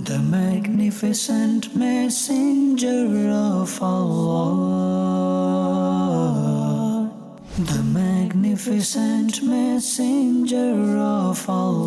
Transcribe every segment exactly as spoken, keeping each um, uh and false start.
The magnificent messenger of Allah, the magnificent messenger of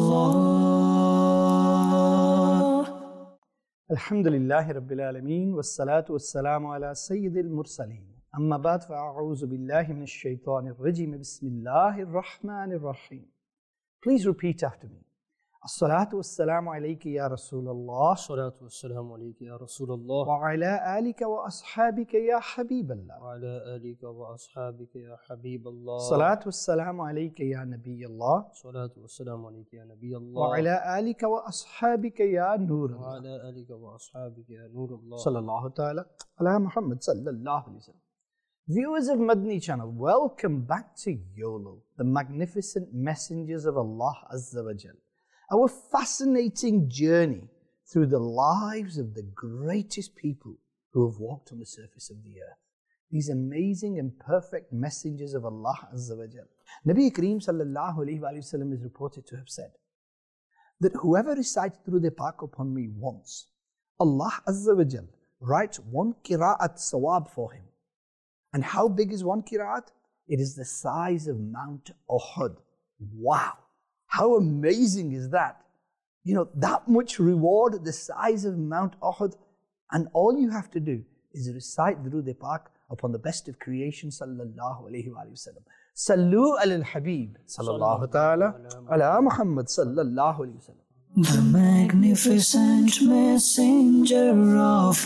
Allah. Alhamdulillahi Rabbil Alameen, wassalatu wassalamu ala Sayyidil Mursaleen. Amma ba'd, fa'a'uzu billahi minash shaitanir rajim, bismillahir rahmanir rahim. Please repeat after me. As-salatu wassalamu alayka ya Rasulallah. As-salatu wassalamu alayka ya Rasulallah. Wa ala alika wa ashabika ya Habiballah. Wa ala alika wa ashabika ya Habiballah. Salatu wassalamu alayka ya Nabiyallah. Salatu wassalamu alayka ya Nabiyallah. Wa ala alika wa ashabika ya Wa Nurallah. ala alika wa ashabika ya Nurallah. Sallallahu ta'ala ala Muhammad sallallahu alayhi wa sallam. Viewers of Madni channel, welcome back to YOLO, the magnificent messengers of Allah Azza wa Jal. Our fascinating journey through the lives of the greatest people who have walked on the surface of the earth. These amazing and perfect messengers of Allah Azza wa Jal. Nabi Kareem sallallahu alayhi wa sallam is reported to have said that whoever recites Durood Pak upon me once, Allah Azza wa Jal writes one qira'at sawab for him. And how big is one qira'at? It is the size of Mount Uhud. Wow! How amazing is that? You know, that much reward, the size of Mount Uhud, and all you have to do is recite Durood Pak upon the best of creation, sallallahu alayhi wa sallam. Sallu ala al-Habib, sallallahu ta'ala, ala Muhammad, sallallahu alayhi wa sallam. The magnificent messenger of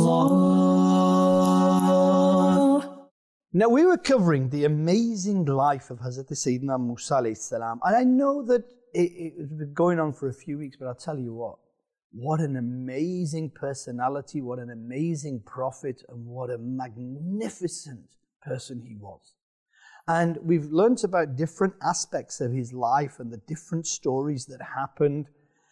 Allah. Now, we were covering the amazing life of Hazrat Sayyidina Musa alayhi salam, and I know that it, it's been going on for a few weeks, but I'll tell you what, what an amazing personality, what an amazing prophet, and what a magnificent person he was. And we've learnt about different aspects of his life and the different stories that happened,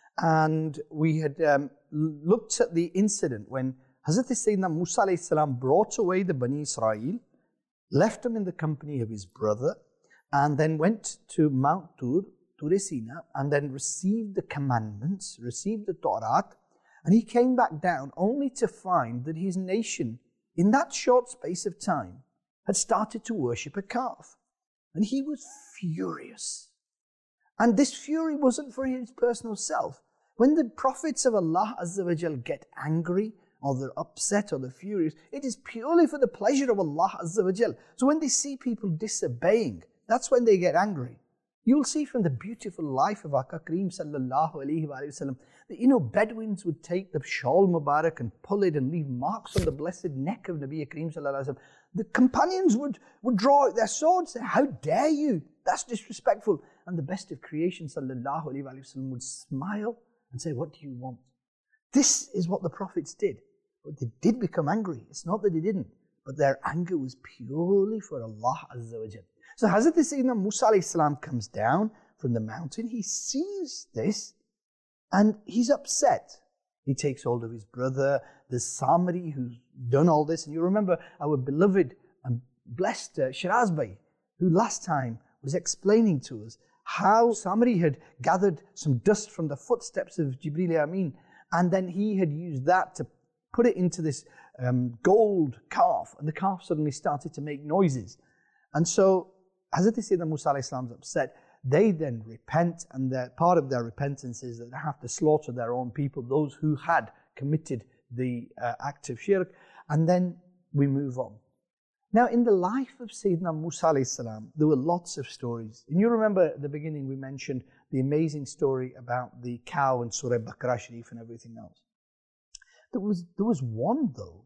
and we had um, looked at the incident when Hazrat Sayyidina Musa alayhi salam brought away the Bani Israel, left him in the company of his brother, and then went to Mount Tur, Tur Sina, and then received the commandments, received the Torah, and he came back down only to find that his nation, in that short space of time, had started to worship a calf. And he was furious. And this fury wasn't for his personal self. When the prophets of Allah Azza wa Jal get angry, or they're upset or they're furious, it is purely for the pleasure of Allah Azza wa Jal. So when they see people disobeying, that's when they get angry. You'll see from the beautiful life of Aka Kareem sallallahu alayhi wa sallam that, you know, Bedouins would take the shawl Mubarak and pull it and leave marks on the blessed neck of Nabi Kareem sallallahu alayhi wa sallam. The companions would, would draw out their swords and say, "How dare you? That's disrespectful." And the best of creation sallallahu alayhi wa sallam would smile and say, "What do you want?" This is what the prophets did. But they did become angry. It's not that they didn't, but their anger was purely for Allah Azza wa Jal. So Hazrat Sayyidina Musa alayhi salam comes down from the mountain. He sees this and he's upset. He takes hold of his brother. There's Samari who's done all this. And you remember our beloved and blessed uh, Shiraz Bhai, who last time was explaining to us how Samari had gathered some dust from the footsteps of Jibreel Amin, and then he had used that to put it into this um, gold calf, and the calf suddenly started to make noises. And so Hazrat Sayyidina Musa alayhi salam is upset. They then repent, and part of their repentance is that they have to slaughter their own people, those who had committed the uh, act of shirk, and then we move on. Now, in the life of Sayyidina Musa alayhi salam, there were lots of stories. And you remember at the beginning we mentioned the amazing story about the cow and Surah Baqarah Sharif and everything else. There was, there was one though,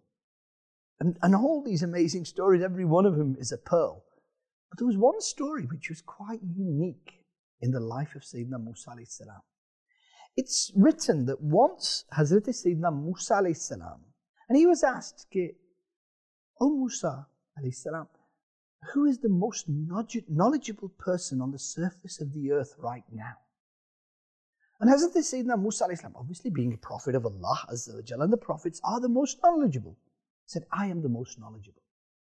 and, and all these amazing stories, every one of them is a pearl. But there was one story which was quite unique in the life of Sayyidina Musa alayhi salam. It's written that once Hazrat Sayyidina Musa alayhi salam, and he was asked, "O Musa alayhi salam, who is the most knowledgeable person on the surface of the earth right now?" And Hazrat Sayyidina Musa alayhi salam, obviously being a prophet of Allah Azza wa Jalla, and the prophets are the most knowledgeable, said, "I am the most knowledgeable."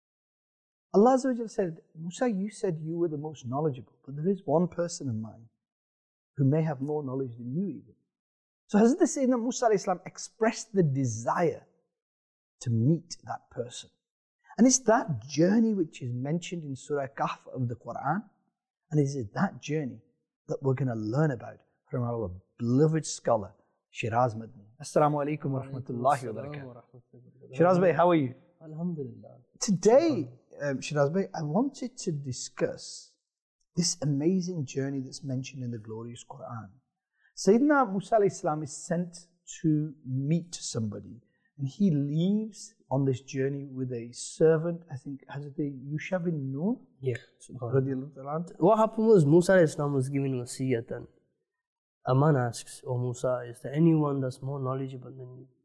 Allah Azza wa Jalla said, "Musa, you said you were the most knowledgeable, but there is one person of mine who may have more knowledge than you even." So Hazrat Sayyidina Musa alayhi salam expressed the desire to meet that person. And it's that journey which is mentioned in Surah Kahf of the Quran. And it is that journey that we're going to learn about from our beloved scholar, Shiraz Madni. Assalamu alaikum wa rahmatullahi wa barakatuh. Shiraz Bhai, how are you? Alhamdulillah. Today, um, Shiraz Bhai, I wanted to discuss this amazing journey that's mentioned in the glorious Quran. Sayyidina Musa alayhi salam is sent to meet somebody, and he leaves on this journey with a servant, I think, Hazrat Yusha bin Nun. Yeah. What happened was Musa alayhi salam was given wasiyat, and a man asks, "Oh Musa, is there anyone that's more knowledgeable than you?"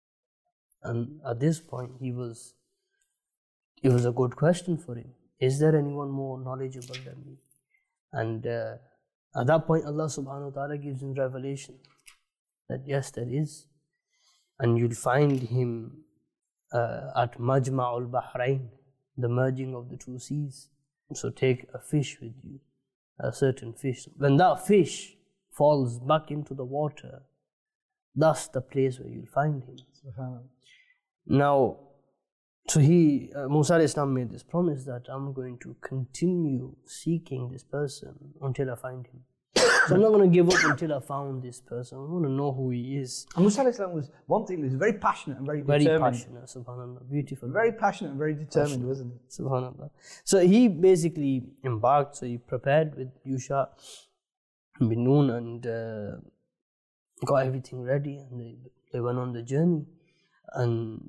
And at this point, he was, it was a good question for him. Is there anyone more knowledgeable than me? And uh, at that point, Allah subhanahu wa ta'ala gives him revelation that yes, there is. And you'll find him uh, at Majma'ul Bahrain, the merging of the two seas. So take a fish with you, a certain fish. When that fish falls back into the water, that's the place where you'll find him. SubhanAllah. Now, so he, uh, Musa alayhi salam made this promise that I'm going to continue seeking this person until I find him. So I'm not going to give up until I found this person. I want to know who he is. And Musa alayhi salam was, one thing, he was very passionate and very, very determined. Very passionate, subhanAllah, beautiful. Very passionate and very determined, passionate. Wasn't he? Subhanallah. So he basically embarked, so he prepared with Yusha bin Nun and uh, got everything ready, and they, they went on the journey. And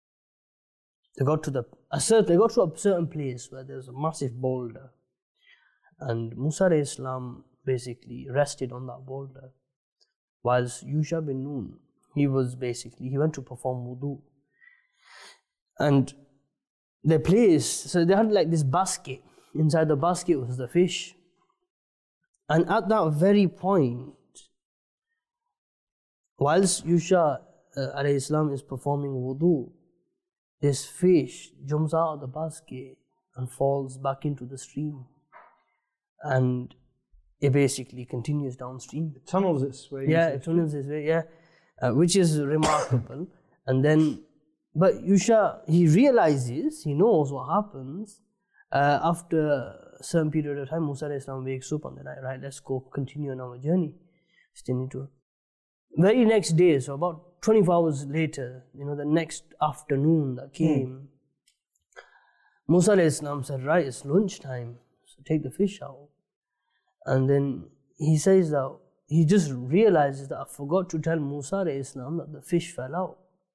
they got to the a certain, they got to a certain place where there's a massive boulder, and Musa alayhi salam basically rested on that boulder, whilst Yusha bin Nun, he was basically, he went to perform wudu. And the place, so they had like this basket, inside the basket was the fish, and at that very point, whilst Yusha uh, alayhi salam is performing wudu, this fish jumps out of the basket and falls back into the stream, and it basically continues downstream. It tunnels its way. Yeah, it tunnels its way, yeah, uh, which is remarkable. And then, but Yusha, he realizes, he knows what happens. Uh, after a certain period of time, Musa alayhi salam wakes up on the night, right, let's go continue on our journey. Still need to. Very next day, so about twenty-four hours later, you know, the next afternoon that came, mm. Musa alayhi salam said, right, it's lunchtime, so take the fish out. And then he says that he just realizes that I forgot to tell Musa alayhi salam that the fish fell out.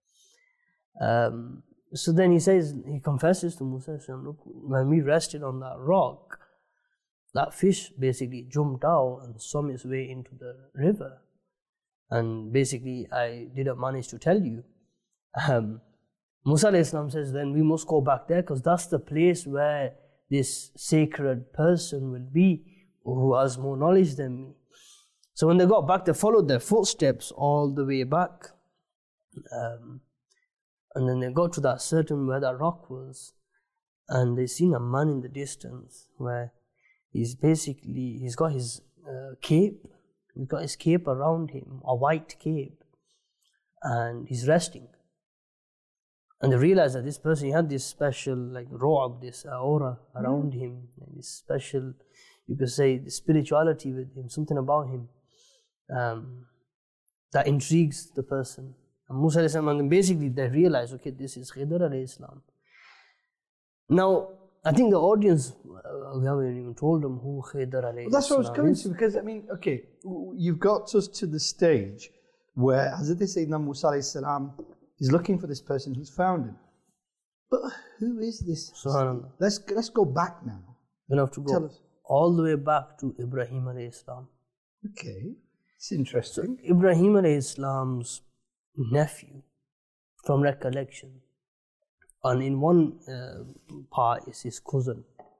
Um, so then he says, he confesses to Musa alayhi salam, look, when we rested on that rock, that fish basically jumped out and swam its way into the river. And basically, I didn't manage to tell you. Um, Musa alayhi salam says, then we must go back there, because that's the place where this sacred person will be, who has more knowledge than me. So when they got back, they followed their footsteps all the way back. Um, and then they got to that certain where that rock was, and they seen a man in the distance where he's basically, he's got his uh, cape, he's got his cape around him, a white cape, and he's resting. And they realized that this person, he had this special like ru'ab, this uh, aura around mm. him, and this special, you could say, the spirituality with him, something about him um, that intrigues the person. And Musa alayhi salam, and basically they realize, okay, this is Khidr alayhi salam. Now, I think the audience, uh, we haven't even told them who Khidr alayhi salam is. Well, that's what I was coming to, because I mean, okay, you've got us to the stage where Hazrat Sayyidina Musa alayhi salam is looking for this person, he's found him. But who is this? Subhanallah. Let's, let's go back now. We'll have to go. Tell us. All the way back to Ibrahim alayhi salam. Okay, it's interesting. So Ibrahim alayhi salam's nephew, from recollection, and in one uh, part is his cousin.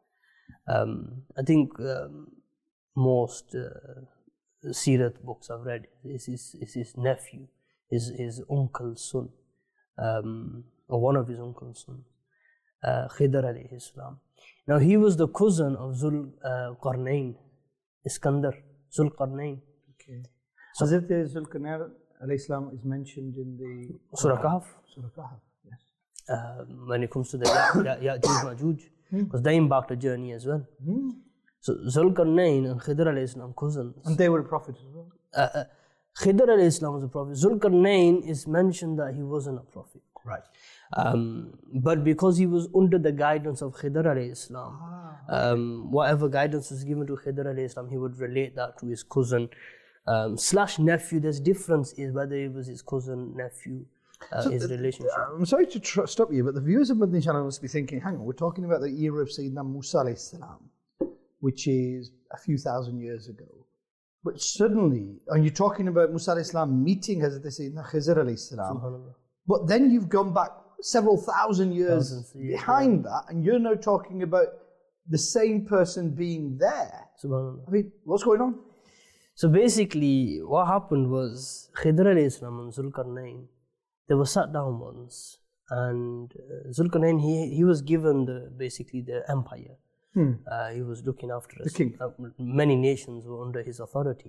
Um, I think um, most uh, Sirat books I've read is his, is his nephew, his, his uncle's son, um, or one of his uncle's sons, uh, Khidr alayhi salam. Now he was the cousin of Zul uh, Qarnayn, Iskandar, Zul Qarnayn. Okay. So Hazrat Zul Qarnayn alayhi salam is mentioned in the Surah Kahf. Surah Kahf, yes. Uh, when it comes to the Ya- Ya- Ya'juj Ma'juj, because they embarked a journey as well. So Zulkarnain and Khidr alayhi salam cousins. And they were prophets as well. Uh, uh, Khidr alayhi salam was a prophet. Zulkarnain is mentioned that he wasn't a prophet. Right. Um, but because he was under the guidance of Khidr alayhi salam, um, whatever guidance was given to Khidr alayhi salam, he would relate that to his cousin um, slash nephew. There's difference is whether it was his cousin, nephew, uh, So, his uh, relationship. I'm sorry to tr- stop you, but the viewers of Madani Channel must be thinking, hang on, we're talking about the era of Sayyidina Musa alayhi salam, which is a few thousand years ago. But suddenly, and you're talking about Musa alayhi salam meeting Hazrat Sayyidina Khizr alayhi salam, Subhanallah. but then you've gone back several thousand years Thousands of years, behind that, and you're now talking about the same person being there. Subhanallah. I mean, what's going on? So basically, what happened was Khidr alayhi salam and Zulkarnain, they were sat down once, and uh, Zulkarnain, he, he was given the basically the empire. Hmm. Uh, he was looking after us. king. Uh, many nations were under his authority.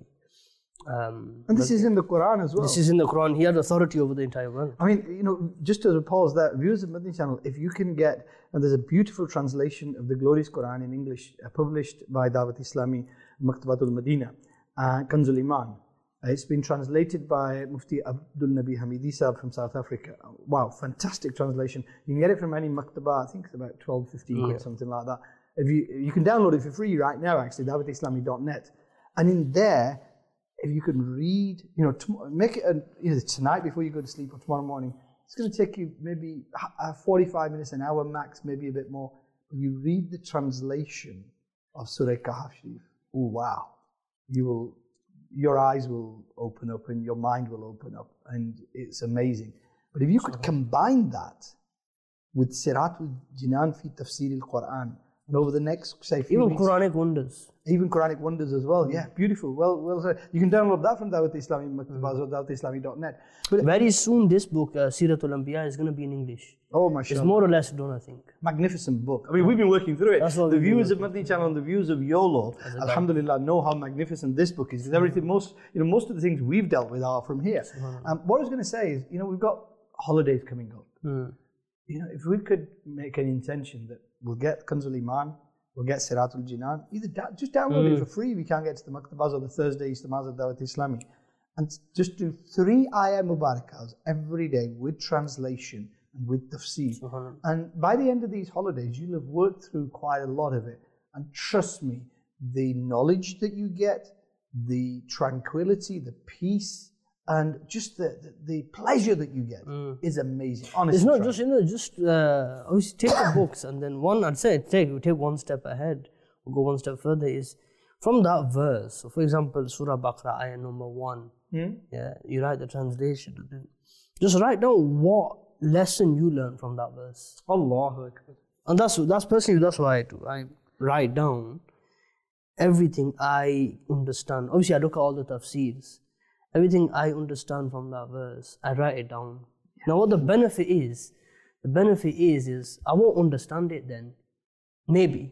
Um, And this is in the Quran as well. this is in the Quran. He had authority over the entire world. I mean, you know, just to pause that, viewers of Madani Channel, if you can get, and there's a beautiful translation of the glorious Quran in English, uh, published by Dawat Islami Maktabatul Madina, uh, Kanzul Iman. Uh, it's been translated by Mufti Abdul Nabi Hamidi Sahab from South Africa. Wow, fantastic translation. You can get it from any Maktaba, I think it's about twelve, fifteen quid, Yeah. something like that. If you you can download it for free right now, actually, dawat islami dot net. And in there, if you can read, you know, tom- make it a, either tonight before you go to sleep or tomorrow morning, it's going to take you maybe uh, forty-five minutes, an hour max, maybe a bit more. When you read the translation of Surah Kahf Sharif, oh wow, you will, your eyes will open up and your mind will open up, and it's amazing. But if you could combine that with Siratul Jinan fi Tafsir al-Quran, and over the next, say, few Even weeks, Quranic wonders. even Quranic wonders as well. Yeah, beautiful. Well, well said. You can download that from Dawat Islami Maktabaz or dawat islami dot net. But Very soon, this book, uh, Siratul Anbiya, is going to be in English. oh, It's mashallah, more or less done, I think. magnificent book. I mean, we've been working through it. That's what The we've been viewers of Madani Channel and the viewers of YOLO, alhamdulillah, know how magnificent this book is. Because everything, most, you know, most of the things we've dealt with are from here. Um, what I was going to say is, you know, we've got holidays coming up. Hmm. You know, if we could make an intention that we'll get Kanzul Iman, we'll get Siratul Jinan, either da- just download it for free. We can't get to the Maktabaz or the Thursday Istamaz of Dawat Islami. And just do three ayah mubarakas every day with translation and with tafsir. Subhanallah. And by the end of these holidays, you'll have worked through quite a lot of it. And trust me, the knowledge that you get, the tranquility, the peace, and just the, the, the pleasure that you get is amazing. Honestly, It's not try. just, you know, just uh, obviously take the books and then one, I'd say take, take one step ahead, or go one step further is from that verse. So for example, Surah Baqarah, ayah number one, yeah, you write the translation. Just write down what lesson you learned from that verse. Allahu Akbar. And that's, that's personally, that's why I do. I write down everything I understand. Obviously, I look at all the tafsirs. Everything I understand from that verse, I write it down. Now, what the benefit is, the benefit is, is I won't understand it then. Maybe.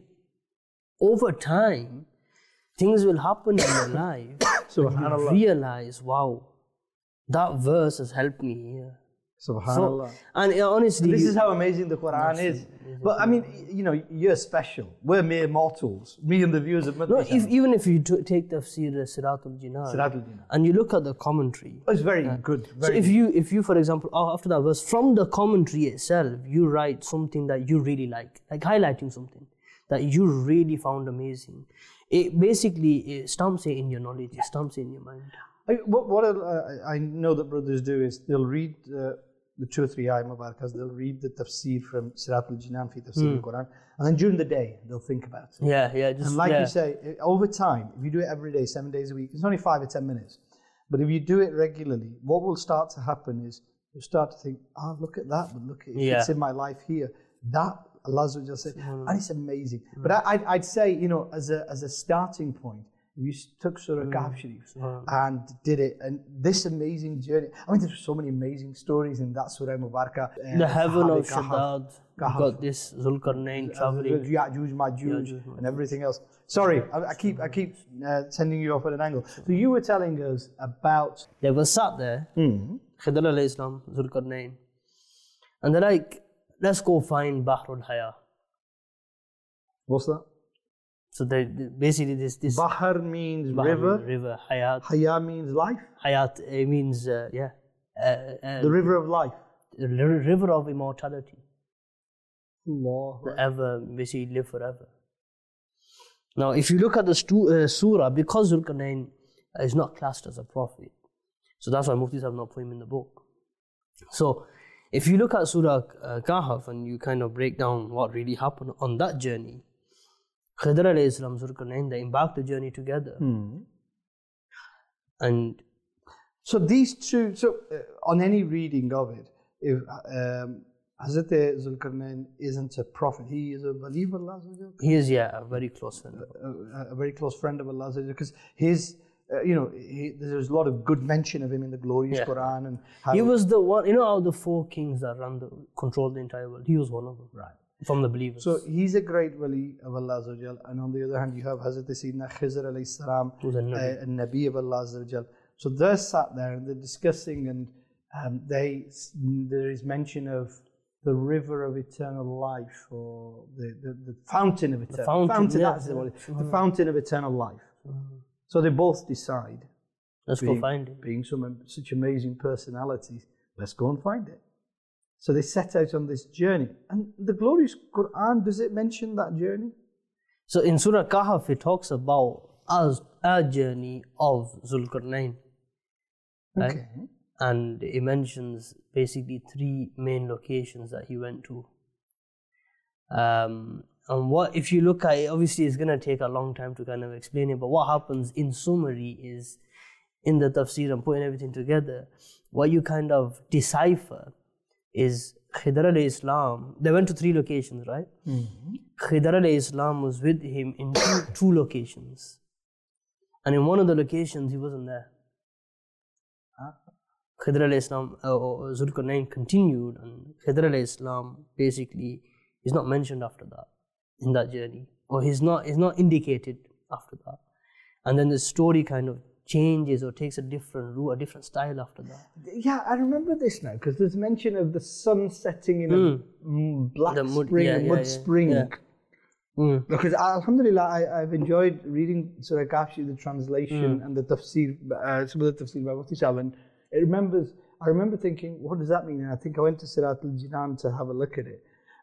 Over time, things will happen in your life. So you realize, wow, that verse has helped me here. Subhanallah. So, and uh, honestly, This you- is how amazing the Quran is. But I mean, you know, you're special. We're mere mortals. Me and the viewers of no, Madani if, even if you t- take Tafsir Siratul Jinan, Siratul Jinan. and you look at the commentary, It's very good. so Very if you, if you, for example, a- after that verse, from the commentary itself, you write something that you really like, like highlighting something that you really found amazing. It basically it stamps it in your knowledge, it stamps it in your mind. I, what what uh, I know that brothers do is they'll read uh, the two or three ayah mubarakas, they'll read the tafsir from Siratul Jinan fi Tafsir al-Quran, and then during the day they'll think about it. Yeah, yeah, just And like yeah. you say, i- over time, if you do it every day, seven days a week, it's only five or ten minutes. But if you do it regularly, what will start to happen is you'll start to think, oh, look at that, but look at it, Yeah. it's in my life here. That, Allah Azza wa Jalla said, and it's amazing. But I, I'd, I'd say, you know, as a, as a starting point, We took Surah Kahf Sharif Subhanallah. and did it. And this amazing journey, I mean, there's so many amazing stories in that Surah Mubarakah. Uh, The heaven of Kahf, Shaddad, Kahf. got this Zulkarnain traveling. Ya'juj, Ma'juj, Ya'juj, and everything else. Sorry, I, I keep I keep uh, sending you off at an angle. So you were telling us about. They were sat there, Mm, Khidr alayhi salam, Zulkarnain, and they're like, let's go find Bahrul Haya. what's that? So they, they basically this this Bahar means Bahr, river. river Hayat. Haya means life. Hayat it means uh, yeah, uh, uh, The river of life. the ri- river of immortality. Allah. Forever, basically live forever. Now, if you look at the stu- uh, surah, because Zulkarnain is not classed as a prophet, so that's why Muftis have not put him in the book. So, if you look at Surah uh, Kahf and you kind of break down what really happened on that journey, Khidr alayhi salam, Zulkarnain, they embarked the journey together. Mm. And So these two, so uh, on any reading of it, if um, Hazrat Zulkarnain isn't a prophet, he is a believer of Allah, he is, yeah, a very close friend. a, a very close friend of Allah, because his, uh, you know, he, there's a lot of good mention of him in the glorious Yeah. Quran. And how He was the one, you know, how the four kings that run the, control the entire world, he was one of them. Right. From the believers. So he's a great wali of Allah Azza wa Jal, and on the other hand, you have Hazrat Sayyidina Khizr alayhi salam, Who's a Nabi. a Nabi of Allah Azza wa Jal. So they're sat there and they're discussing, and um, they there is mention of the river of eternal life, or the, the, the fountain of eternal fountain, yeah. that's the word. The fountain of eternal life. So they both decide, Let's being, go find him. being some such amazing personalities, let's go and find it. So they set out on this journey. And the glorious Quran, does it mention that journey? So in Surah Kahf, it talks about us, our journey of Zulkarnain. Right? Okay. And it mentions basically three main locations that he went to. Um, and what, if you look at it, obviously it's going to take a long time to kind of explain it, but what happens in summary is, in the tafsir and putting everything together, what you kind of decipher is Khidr alayhi salam, they went to three locations, right? Mm-hmm. Khidr alayhi salam was with him in two, two locations. And in one of the locations, he wasn't there. Khidr alayhi salam, uh, or Zulkarnain continued, and Khidr alayhi salam basically is not mentioned after that, in that journey. Or he's not, he's not indicated after that. And then the story kind of changes or takes a different route, a different style after that. Yeah, I remember this now, because there's mention of the sun setting in Mm. a mm, black The mud- spring, yeah, a yeah, mud yeah, spring. yeah. Mm. Because Alhamdulillah, I, I've enjoyed reading Surah Kahf, the translation Mm. and the tafsir, uh, some of the tafsir by Mufti Sahib, and it remembers, I remember thinking, what does that mean? And I think I went to Sirat al-Jinan to have a look at it.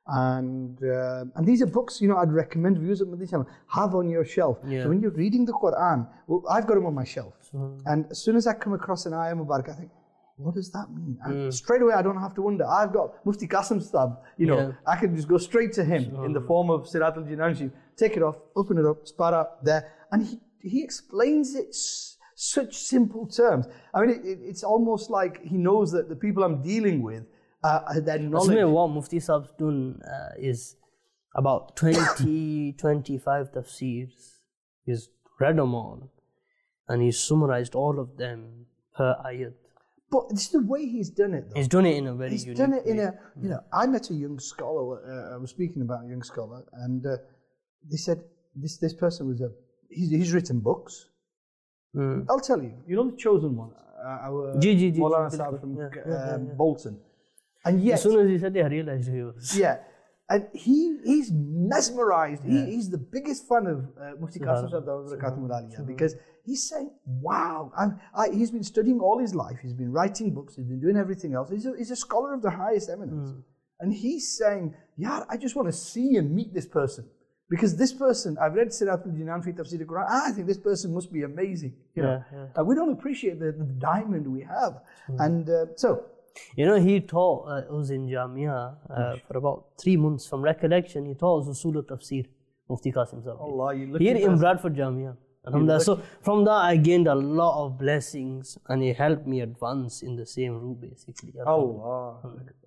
And uh, and these are books, you know, I'd recommend viewers of Mufti Sahib have on your shelf. Yeah. So when you're reading the Quran, well, I've got them on my shelf. So, And as soon as I come across an ayah Mubarak, I think, what does that mean? And Mm. straight away, I don't have to wonder. I've got Mufti Qasim Sahib, you know, Yeah. I can just go straight to him in the form of Sirat al-Jinan Sharif, take it off, open it up, spara there. And he, he explains it s- such simple terms. I mean, it, it, it's almost like he knows that the people I'm dealing with, uh, their That's knowledge. why what Mufti Saab's done uh, is about twenty, twenty-five tafsirs. He's read them all and he's summarized all of them per ayat. But it's the way he's done it, though. He's done it in a very He's unique done it in way. a, you know, I met a young scholar, uh, I was speaking about a young scholar, and uh, they said this this person was a, he's, he's written books. Mm. I'll tell you, you know the chosen one, uh, our Ji, ji, ji, Maulana ji, Sahib bilkul. from Yeah, uh, yeah, yeah, yeah. Bolton. And yet, As soon as he said it, I realized who he was. yeah, and he he's mesmerized. Yeah. He, he's the biggest fan of uh, Mufti Qasim Sahib Barakatuh Aliyah, because he's saying, wow, I'm, I, he's been studying all his life, he's been writing books, he's been doing everything else. He's a, he's a scholar of the highest eminence. Mm. And he's saying, yeah, I just want to see and meet this person. Because this person, I've read Sirat al-Jinan fi Tafsir al-Quran, I think this person must be amazing. You know? Yeah, yeah. And we don't appreciate the, the diamond we have. And uh, so, You know, he taught uh, us in Jamia uh, for about three months. From recollection, he taught us Usul al-Tafsir, Mufti Qasim Sahib. Allah, you lucky Here in person. Bradford Jamia. Alhamdulillah. So from that, I gained a lot of blessings and it helped me advance in the same route, basically. Allah.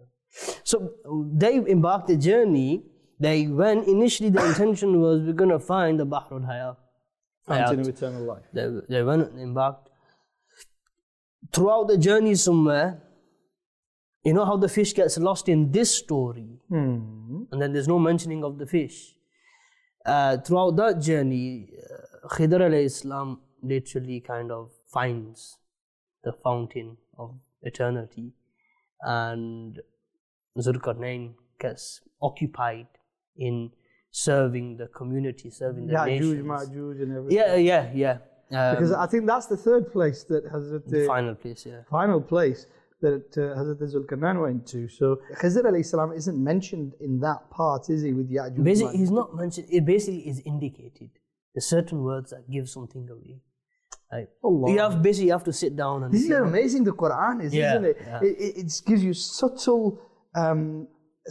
So they embarked the journey. They went, initially the intention was we're going to find the Bahrul Haya. Fountain of eternal life. They, they went embarked. Throughout the journey somewhere, you know how the fish gets lost in this story, Hmm. and then there's no mentioning of the fish. Uh, throughout that journey, uh, Khidr alayhi salam literally kind of finds the fountain of eternity, and Zulkarnain gets occupied in serving the community, serving the Ya'juj, nations. Ma'juj and everything. Yeah, yeah, yeah. Um, Because I think that's the third place that Hazrat the the final place, yeah. final place that uh, Hazrat Zulkarnain went to. So Khizr alayhi salam isn't mentioned in that part, is he, with Ya'juj? Basically, Ma'juj? he's not mentioned. It basically is indicated. There's certain words that give something away. Right? Allah. You have basically you have to sit down and. This is you how know, amazing the Quran is, Yeah, isn't it? yeah. It, it? It gives you subtle um,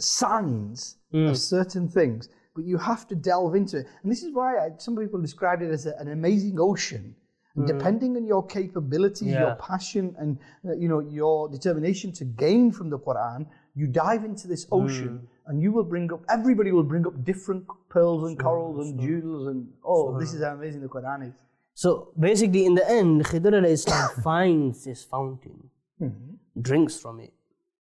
signs Mm. of certain things, but you have to delve into it. And this is why I, some people described it as a, an amazing ocean. And depending on your capabilities, Yeah. your passion, and uh, you know your determination to gain from the Quran, you dive into this ocean, and you will bring up. Everybody will bring up different pearls and corals and jewels, and oh, this is how amazing the Quran is. So basically, in the end, Khidr alayhi salam finds this fountain, drinks from it,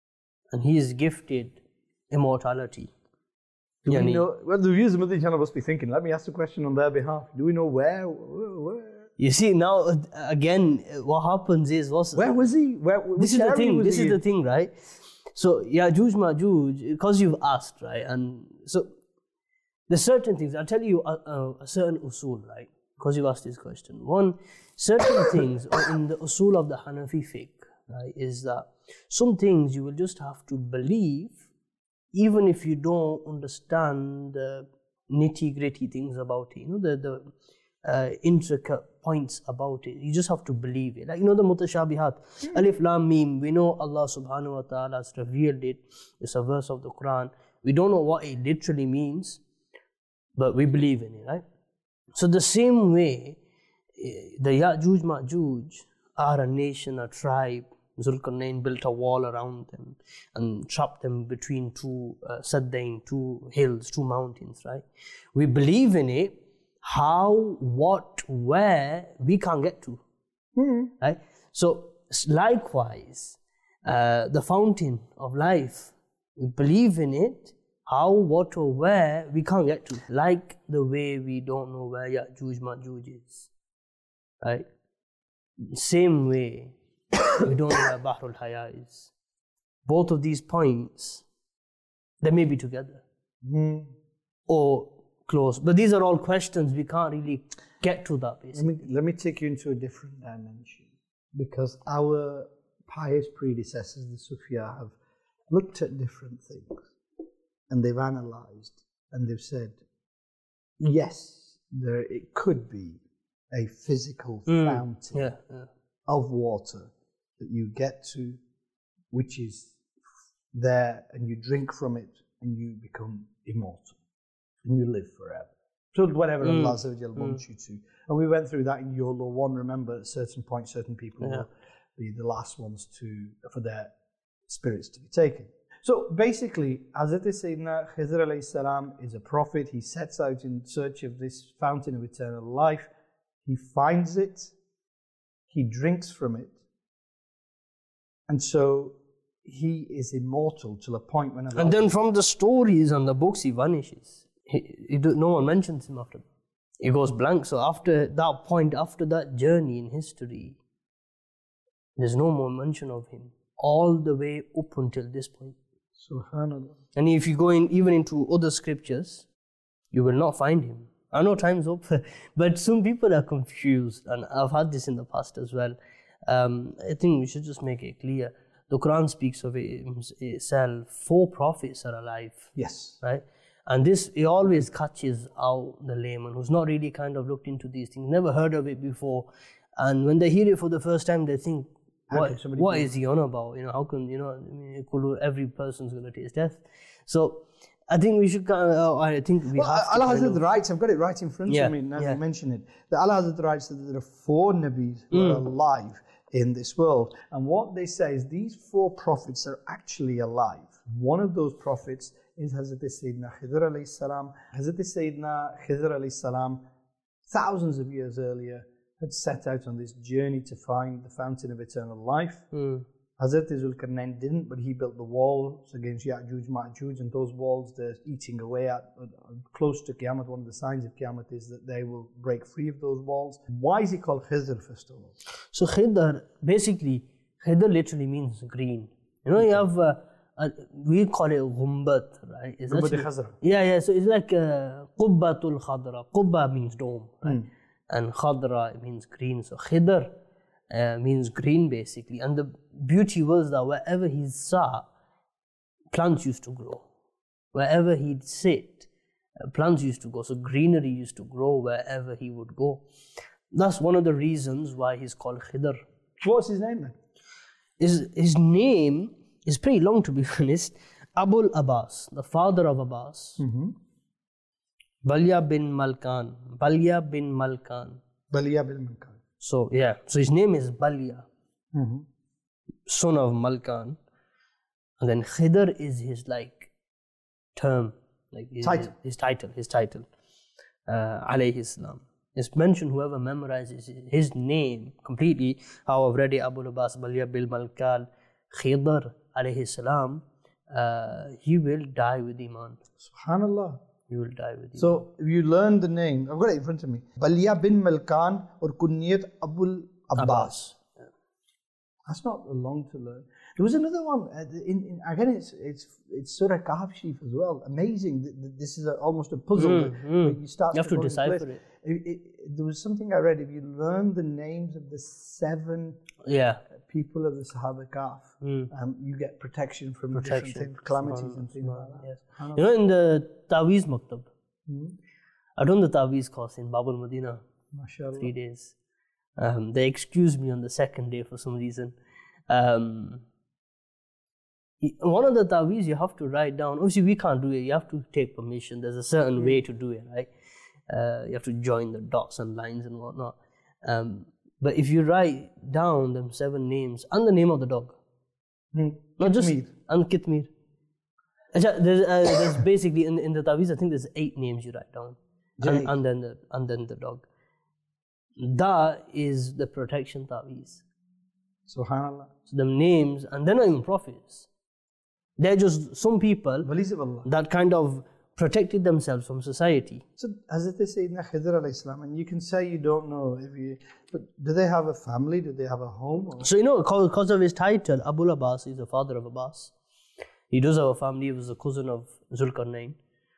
and he is gifted immortality. Do we Yani- know? Well, the viewers of the channel must be thinking. Let me ask the question on their behalf. Do we know where? Where, where, You see now uh, again, uh, what happens is what's where was he? Where? this is which the area thing. was This he is in? the thing, right? So Ya'juj Ma'juj, because you've asked, right? And so there's certain things. I'll tell you a, a, a certain usul, right? Because you asked this question. One, certain things in the usul of the Hanafi fiqh, right, is that some things you will just have to believe, even if you don't understand the nitty gritty things about it. You know the the uh, intricate points about it. You just have to believe it. Like, you know, the mutashabihat. Mm. Alif Lam Mim. We know Allah subhanahu wa ta'ala has revealed it. It's a verse of the Quran. We don't know what it literally means, but we believe in it, right? So the same way, the Ya'juj Ma'juj are a nation, a tribe. Zulkarnain built a wall around them and trapped them between two uh, Saddain, two hills, two mountains, right? We believe in it. How, what, where, we can't get to, mm. right? So likewise, uh, the fountain of life, we believe in it. How, what, or where, we can't get to. Like the way we don't know where Ya'juj Ma'juj is, right? Same way, we don't know where Bahrul Haya is. Both of these points, they may be together. Mm. Or close. But these are all questions. We can't really get to that, basically. Let me, let me take you into a different dimension. Because our pious predecessors, the Sufya, have looked at different things. And they've analysed. And they've said, yes, there it could be a physical mm. fountain yeah, yeah. of water that you get to, which is there, and you drink from it, and you become immortal. And you live forever. So whatever mm. Allah mm. wants you to. And we went through that in YOLO one. Remember, at certain points, certain people yeah. will be the last ones to for their spirits to be taken. So basically, Hazrat Sayyidina Khidr alayhi salam is a prophet. He sets out in search of this fountain of eternal life. He finds it. He drinks from it. And so he is immortal till a point when Allah... And then from the stories and the books, he vanishes. He, he do, no one mentions him after that. He goes blank. So after that point, after that journey in history, there's no more mention of him. All the way up until this point. Subhanallah. And if you go in even into other scriptures, you will not find him. I know time's up, but some people are confused. And I've had this in the past as well. Um, I think we should just make it clear. The Quran speaks of it itself. Four prophets are alive. Yes. Right? And this, it always catches out the layman who's not really kind of looked into these things, never heard of it before. And when they hear it for the first time, they think, what, what is he on about? You know, how can, you know, I mean, every person's going to taste death. So I think we should, uh, I think we well, have Allah to has kind the of, rights, I've got it right in front yeah, of me now yeah. you mention it. That Allah has the rights that there are four Nabis who mm. are alive in this world. And what they say is these four prophets are actually alive. One of those prophets is Hazrat Sayyidina Khidr alayhi salam. Hazrat Sayyidina Khidr alayhi salam thousands of years earlier, had set out on this journey to find the fountain of eternal life. Mm. Hazrat Zulkarnain didn't, but he built the walls against Ya'juj, Ma'juj, and those walls they're eating away at, uh, close to Qiyamah. One of the signs of Qiyamah is that they will break free of those walls. Why is he called Khidr, first of all? So Khidr, basically, Khidr literally means green. You know, okay. you have, uh, uh, we call it Ghumbat, right? It's Ghumbat Khazra. Yeah, yeah, so it's like uh, Qubbatul Khadra. Qubba means dome, right? Mm. And Khadra means green. So Khidr Uh, means green basically, and the beauty was that wherever he saw, plants used to grow. Wherever he'd sit, uh, plants used to go. So greenery used to grow wherever he would go. That's one of the reasons why he's called Khidr. What's his name then? His, his name is pretty long, to be honest. Abul Abbas, the father of Abbas. Mm-hmm. Balya bin Malkan. Balya bin Malkan. Balya bin Malkan. So yeah, so his name is Balya, mm-hmm. son of Malkan, and then Khidr is his like term, like his title, his, his title, his title, uh, alayhi salam. It's mentioned whoever memorizes his name completely. How I've read it, Abu Abbas Balya bil Malkan Khidr alayhi salam, uh, he will die with Iman. Subhanallah. You will die with you. So, if you learn the name, I've got it in front of me. Balya bin Malkan or Kunyat Abul Abbas. Abbas. Yeah. That's not long to learn. There was another one. Uh, in, in, again, it's it's it's Surah Kahf Sharif as well. Amazing. This is a, almost a puzzle. Mm, that, mm. you start. You have to, to decipher it. It, it. There was something I read. If you learn the names of the seven yeah. people of the Sahaba Kahf, mm. um, you get protection from protection. different things, calamities and things like that. Yes. You know, in the Taweez Maktab, mm. I done the Taweez course in Babul Madina. MashaAllah. Three days. Um, they excused me on the second day for some reason. Um, one of the Taweez you have to write down. Obviously, we can't do it. You have to take permission. There's a certain mm. way to do it, right? Uh, you have to join the dots and lines and whatnot. Um, but if you write down them seven names and the name of the dog, mm. not just Kitmir. and Kitmir. There's, uh, there's basically in, in the Taweez, I think there's eight names you write down, and, and then the and then the dog. That is the protection Taweez. Subhanallah. So the names, and they're not even prophets. They're just some people that kind of protected themselves from society. So, Hazrat Sayyidina Khidr alayhi salam, and you can say you don't know, if you, but do they have a family? Do they have a home? Or? So, you know, because of his title, Abul Abbas is the father of Abbas. He does have a family. He was a cousin of Zulkarnain.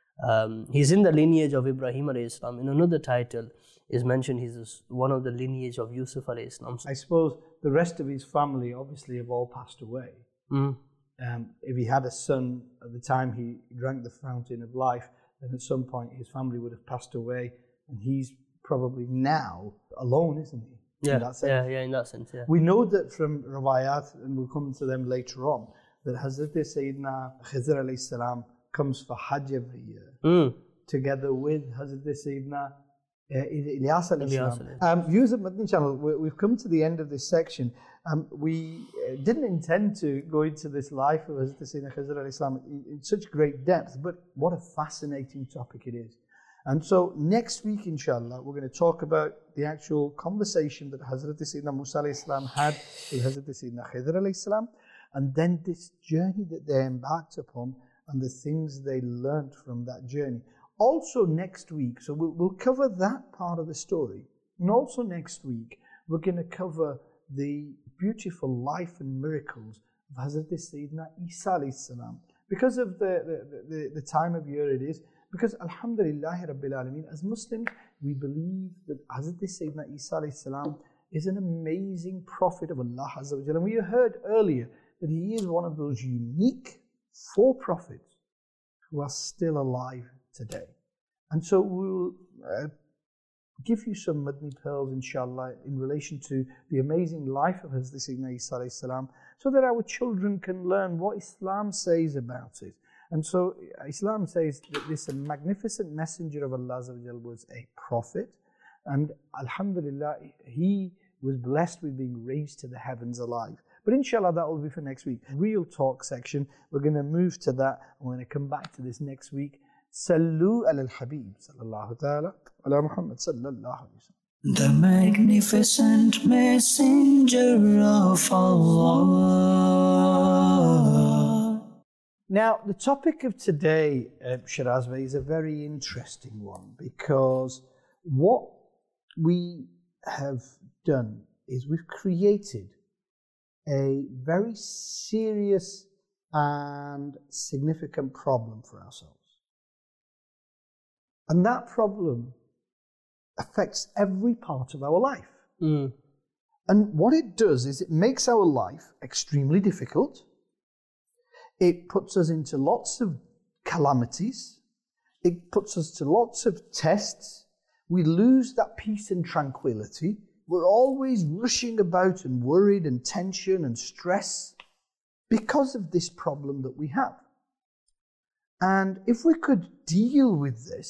Um, he's in the lineage of Ibrahim alayhi salam. In another title is mentioned he's one of the lineage of Yusuf alayhi salam. I suppose the rest of his family obviously have all passed away. Mm. Um, if he had a son at the time he drank the fountain of life, then at some point his family would have passed away, and he's probably now alone, isn't he? Yeah, in that sense. yeah, yeah, in that sense, yeah. We know that from Rawayat, and we'll come to them later on, that Hazrat Sayyidina Khidr alayhi salam comes for Hajj every year, mm. together with Hazrat Sayyidina uh, Ilyas alayhi salam. Um, viewers of Madani Channel, we, we've come to the end of this section. Um, we uh, didn't intend to go into this life of Hazrat Sayyidina Khidr alayhi salam in, in such great depth, but what a fascinating topic it is. And so next week, inshallah, we're going to talk about the actual conversation that Hazrat Sayyidina Musa alayhi salam had with Hazrat Sayyidina Khidr alayhi salam, and then this journey that they embarked upon and the things they learnt from that journey. Also next week, so we'll, we'll cover that part of the story, and also next week, we're going to cover the beautiful life and miracles of Hazrat Sayyidina Isa alayhi salam. Because of the, the, the, the time of year it is, because Alhamdulillah Rabbil Alameen, as Muslims, we believe that Hazrat Sayyidina Isa alayhi salam is an amazing prophet of Allah Azza wa Jalla. And we heard earlier that he is one of those unique four prophets who are still alive today. And so we'll uh, give you some Madni pearls, inshallah, in relation to the amazing life of Hazrat Sayyidina Isa alayhi salam, so that our children can learn what Islam says about it. And so Islam says that this magnificent messenger of Allah was a prophet, and alhamdulillah, he was blessed with being raised to the heavens alive. But inshallah, that will be for next week. Real talk section, we're going to move to that, and we're going to come back to this next week. Sallu ala al-Habib, sallallahu ta'ala ala Muhammad sallallahu alayhi wa sallam. The magnificent messenger of Allah. Now, the topic of today, uh, Shiraz Bhai, is a very interesting one, because what we have done is we've created a very serious and significant problem for ourselves. And that problem affects every part of our life. Mm. And what it does is it makes our life extremely difficult. It puts us into lots of calamities. It puts us to lots of tests. We lose that peace and tranquility. We're always rushing about and worried and tension and stress because of this problem that we have. And if we could deal with this,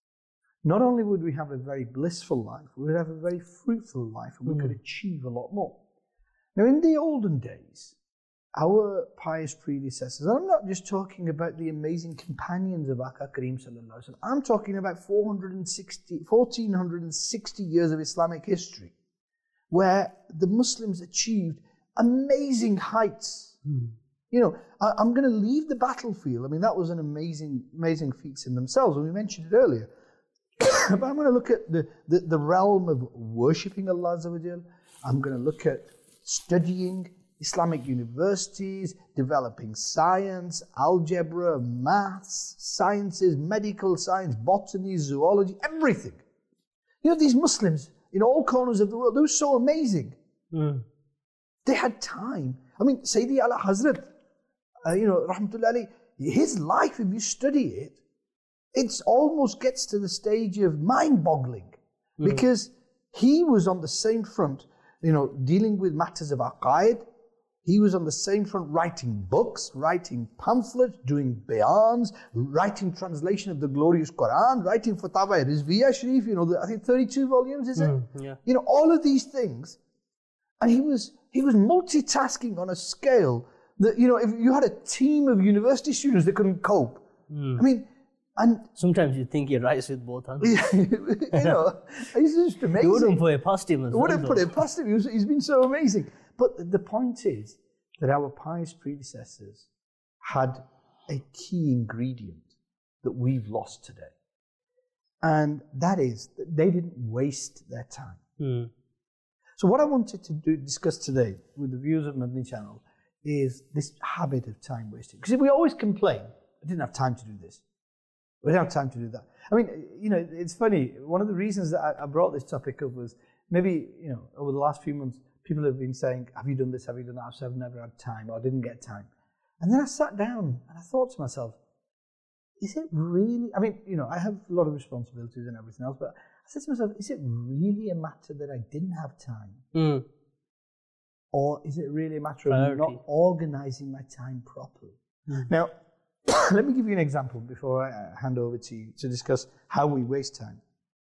not only would we have a very blissful life, we would have a very fruitful life, and we mm. could achieve a lot more. Now, in the olden days, our pious predecessors, I'm not just talking about the amazing companions of Aka Kareem sallallahu alaihi wasallam, I'm talking about four hundred sixty, fourteen sixty years of Islamic history, where the Muslims achieved amazing heights. Mm. You know, I, I'm going to leave the battlefield. I mean, that was an amazing, amazing feats in themselves, and we mentioned it earlier. But I'm going to look at the, the, the realm of worshipping Allah Azza wa Jal. I'm going to look at studying Islamic universities, developing science, algebra, maths, sciences, medical science, botany, zoology, everything. You know, these Muslims in all corners of the world, they were so amazing. Mm. They had time. I mean, Sayyidi Ala Hazrat, uh, you know, Rahmatullah alayhi, his life, if you study it, it almost gets to the stage of mind-boggling, mm. because he was on the same front, you know, dealing with matters of aqaid. He was on the same front writing books, writing pamphlets, doing bayans, writing translation of the glorious Quran, writing Fatawa Rizviya Sharif, you know, the, I think thirty-two volumes, is it? Mm, yeah. You know, all of these things. And he was he was multitasking on a scale that, you know, if you had a team of university students that couldn't cope. Mm. I mean, and sometimes you think he writes with both hands. You know, it's just amazing. You wouldn't put it past him as well. Wouldn't put it past him. He's been so amazing. But the point is that our pious predecessors had a key ingredient that we've lost today. And that is that they didn't waste their time. Mm. So what I wanted to do, discuss today with the viewers of Madani Channel is this habit of time wasting. Because we always complain, I didn't have time to do this. We don't have time to do that. I mean, you know, it's funny. One of the reasons that I, I brought this topic up was maybe, you know, over the last few months, people have been saying, have you done this, have you done that? I've never had time, or I didn't get time. And then I sat down and I thought to myself, is it really, I mean, you know, I have a lot of responsibilities and everything else, but I said to myself, is it really a matter that I didn't have time? Mm. Or is it really a matter Priority. of not organising my time properly? Mm. Now, let me give you an example before I hand over to you to discuss how we waste time.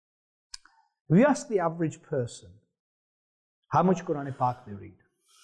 If you ask the average person how much Quran Pak they read,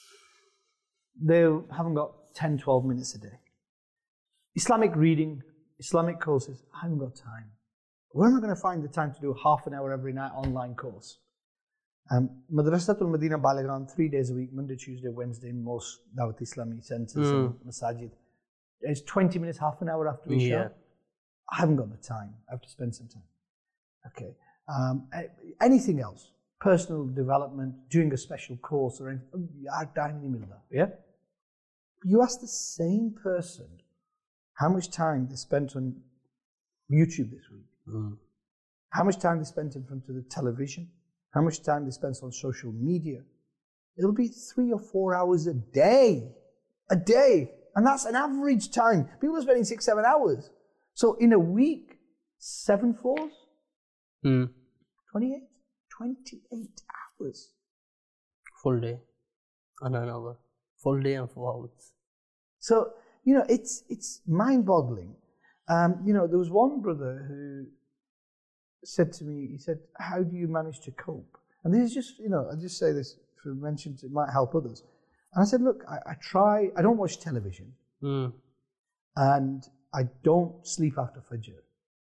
they haven't got ten, twelve minutes a day. Islamic reading, Islamic courses, I haven't got time. Where am I going to find the time to do a half an hour every night online course? Um, Madrasatul Madina Balighan, three days a week, Monday, Tuesday, Wednesday, in most Dawat Islami centres mm. and masajid. It's twenty minutes, half an hour after Isha. Yeah. I haven't got the time. I have to spend some time. Okay. Um, anything else? Personal development, doing a special course or anything. Yeah? You ask the same person how much time they spent on YouTube this week. Mm. How much time they spent in front of the television. How much time they spent on social media. It'll be three or four hours a day. A day. And that's an average time. People are spending six, seven hours. So in a week, seven fours? Mm. twenty-eight? twenty-eight hours. Full day. And an hour. Full day and four hours. So, you know, it's it's mind-boggling. Um, you know, there was one brother who said to me, he said, how do you manage to cope? And this is just, you know, I just say this for mentions, it might help others. And I said, look, I, I try, I don't watch television. Mm. And I don't sleep after Fajr.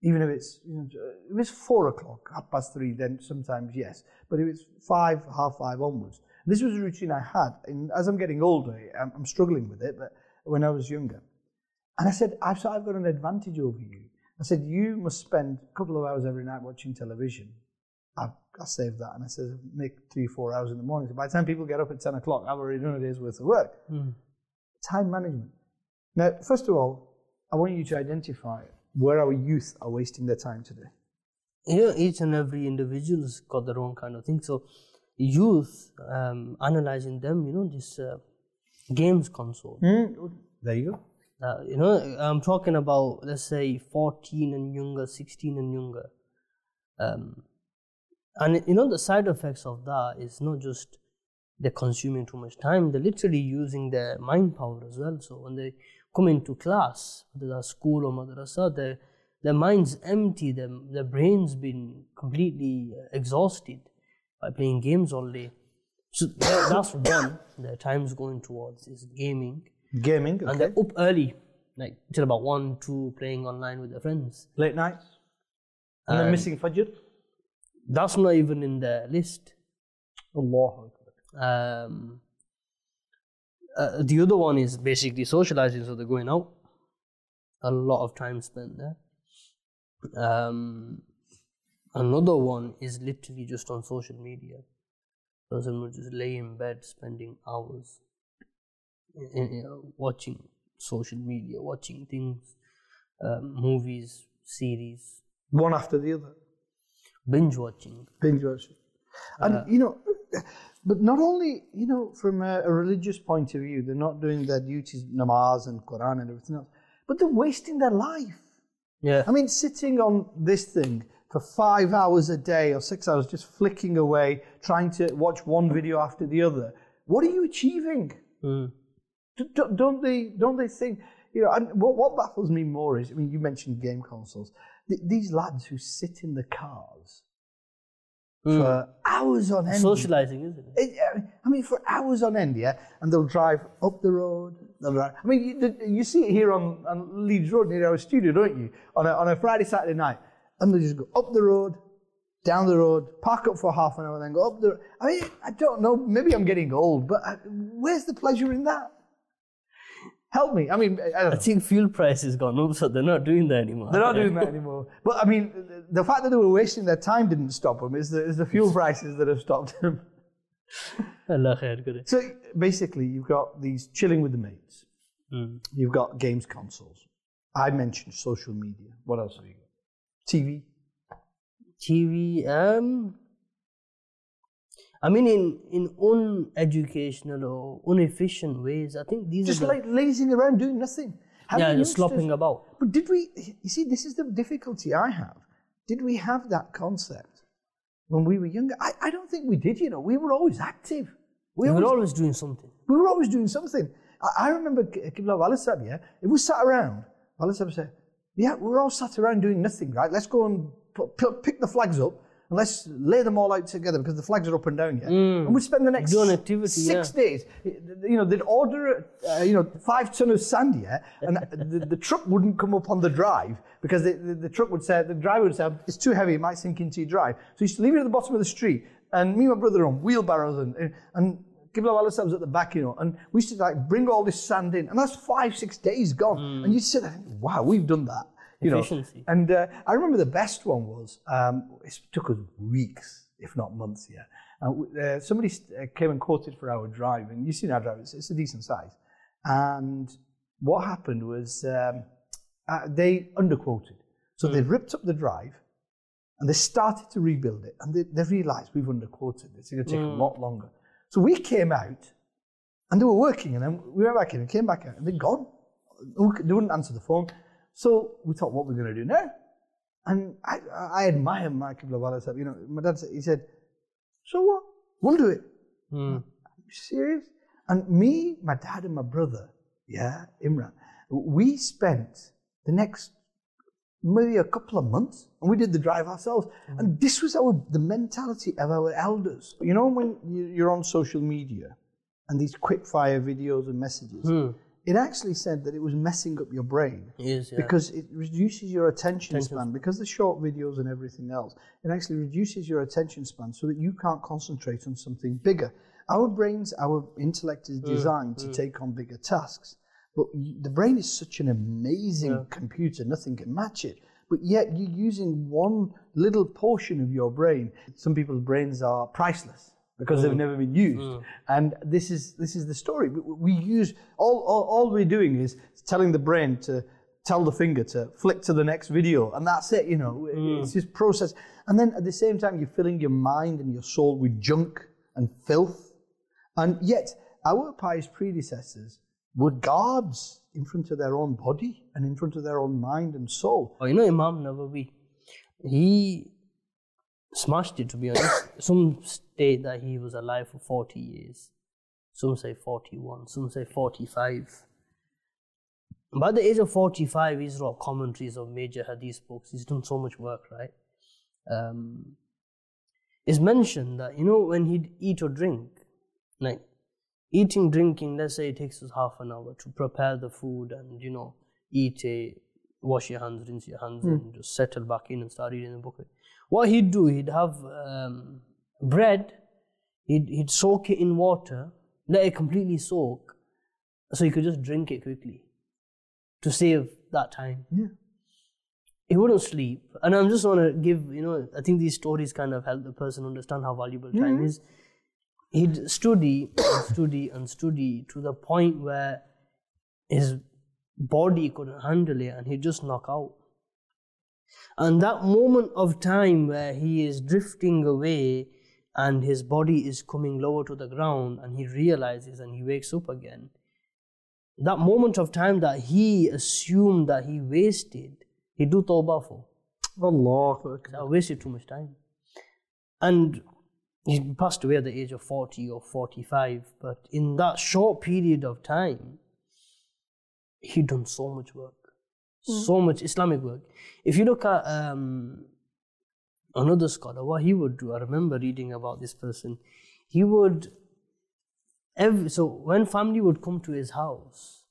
Even if it's, you know, if it's four o'clock, half past three, then sometimes yes. But if it's five, half five onwards, this was a routine I had. And as I'm getting older, I'm, I'm struggling with it, but when I was younger. And I said, I've, so I've got an advantage over you. I said, you must spend a couple of hours every night watching television. I, I saved that, and I said, make three, four hours in the morning. So by the time people get up at ten o'clock, I've already done a day's worth of work. Mm. Time management. Now, first of all, I want you to identify where our youth are wasting their time today. Yeah, each and every individual's got their own kind of thing. So, youth, um, analyzing them, you know, this uh, games console. Mm. There you go. Uh, you know, I'm talking about, let's say, fourteen and younger, sixteen and younger. Um, and, you know, the side effects of that is not just they're consuming too much time, they're literally using their mind power as well. So when they come into class, whether that's school or madrasa, their, their mind's empty, their, their brain's been completely exhausted by playing games all day. So that, that's one, their time's going towards is gaming. Gaming, okay. And they're up early, like till about one, two, playing online with their friends. Late nights? And Um, then missing Fajr? That's not even in the list. Allah. Um, uh, the other one is basically socializing, so they're going out. A lot of time spent there. Um, another one is literally just on social media. Person would just lay in bed spending hours in, in, uh, watching social media, watching things, um, movies, series. One after the other. Binge watching. Binge watching. And, uh, you know, but not only, you know, from a, a religious point of view, they're not doing their duties, namaz and Quran and everything else, but they're wasting their life. Yeah. I mean, sitting on this thing for five hours a day or six hours, just flicking away, trying to watch one video after the other. What are you achieving? Mm. Don't they, don't they think, you know, and what, what baffles me more is, I mean, you mentioned game consoles. Th- these lads who sit in the cars mm. for hours on end. Socializing, isn't it? it? I mean, for hours on end, yeah? And they'll drive up the road. They'll drive. I mean, you, you see it here on, on Leeds Road near our studio, don't you? On a, on a Friday, Saturday night. And they just go up the road, down the road, park up for half an hour, and then go up the road. I mean, I don't know. Maybe I'm getting old, but I, where's the pleasure in that? Help me. I mean, I, don't I think fuel price has gone up, so they're not doing that anymore. They're not doing that anymore. But I mean, the fact that they were wasting their time didn't stop them. It's the, it's the fuel prices that have stopped them. Allah khair kare. So basically, you've got these chilling with the mates. Mm. You've got games consoles. I mentioned social media. What else have you got? T V. T V. Um. I mean, in, in uneducational or inefficient ways, I think these Just are the, like lazing around doing nothing. How yeah, many just youngsters- slopping about. But did we, you see, this is the difficulty I have. Did we have that concept when we were younger? I, I don't think we did, you know. We were always active. We, We always, were always doing something. we were always doing something. I, I remember Qibla Wala Sahib, yeah, if we sat around, Wala Sahib said, yeah, we're all sat around doing nothing, right? Let's go and put, put, pick the flags up and let's lay them all out together because the flags are up and down, yeah? Mm. And we'd spend the next Do an activity, six yeah. days. You know, they'd order, uh, you know, five ton of sand, yeah? And the, the truck wouldn't come up on the drive because the, the, the truck would say, the driver would say, it's too heavy, it might sink into your drive. So he used to leave it at the bottom of the street. And me and my brother on wheelbarrows and, and Qibla Wala Sahib was at the back, you know, and we used to like bring all this sand in. And that's five, six days gone. Mm. And you'd sit there, wow, we've done that. You know, Efficiency. and uh, I remember the best one was, um, it took us weeks, if not months, yeah. And uh, somebody uh, came and quoted for our drive, and you've seen our drive, it's, it's a decent size. And what happened was um, uh, they underquoted. So mm. they ripped up the drive, and they started to rebuild it, and they, they realized we've underquoted. It's going to take mm. a lot longer. So we came out, and they were working, and then we went back in and came back out, and they'd gone. They wouldn't answer the phone. So we thought, what we're going to do now? And I, I admire my Qibla Wala Sahib. You know, my dad said, he said, so what? We'll do it. Mm. Are you serious? And me, my dad, and my brother, yeah, Imran, we spent the next maybe a couple of months, and we did the drive ourselves. Mm. And this was our the mentality of our elders. You know, when you're on social media and these quick fire videos and messages. Mm. it actually said that it was messing up your brain. Yes, yeah. Because it reduces your attention, Attention span. Because the short videos and everything else, it actually reduces your attention span so that you can't concentrate on something bigger. Our brains, our intellect is designed mm, to mm. take on bigger tasks. But the brain is such an amazing yeah. computer, nothing can match it. But yet you're using one little portion of your brain. Some people's brains are priceless because mm. they've never been used. Mm. And this is this is the story. We, we use, all, all, all we're doing is telling the brain to tell the finger to flick to the next video. And that's it, you know. Mm. It's just process. And then at the same time, you're filling your mind and your soul with junk and filth. And yet, our pious predecessors were guards in front of their own body and in front of their own mind and soul. Oh, you know Imam Nawawi, he smashed it, to be honest. Some state that he was alive for forty years. Some say forty-one, some say forty-five. By the age of forty-five, he's wrote commentaries of major hadith books. He's done so much work, right? Um, it's mentioned that, you know, when he'd eat or drink, like, eating, drinking, let's say it takes us half an hour to prepare the food and, you know, eat it, wash your hands, rinse your hands, mm. and just settle back in and start eating the bucket. What he'd do, he'd have um, bread, he'd, he'd soak it in water, let it completely soak, so he could just drink it quickly to save that time. Yeah. He wouldn't sleep. And I just want to give, you know, I think these stories kind of help the person understand how valuable time mm. is. He'd study and study and study to the point where his body couldn't handle it and he'd just knock out. And that moment of time where he is drifting away and his body is coming lower to the ground and he realizes and he wakes up again, that moment of time that he assumed that he wasted, he'd do tawbah for. Allah. I wasted too much time. And he passed away at the age of forty or forty-five, but in that short period of time, he done so much work, mm. so much Islamic work. If you look at um, another scholar, what he would do, I remember reading about this person, he would, every, so when family would come to his house,